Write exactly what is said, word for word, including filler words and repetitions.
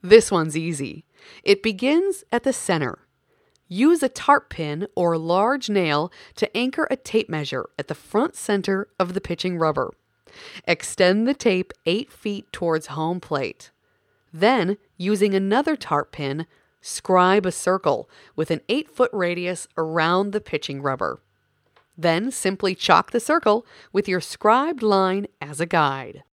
This one's easy. It begins at the center. Use a tarp pin or large nail to anchor a tape measure at the front center of the pitching rubber. Extend the tape eight feet towards home plate. Then, using another tarp pin, scribe a circle with an eight foot radius around the pitching rubber. Then simply chalk the circle with your scribed line as a guide.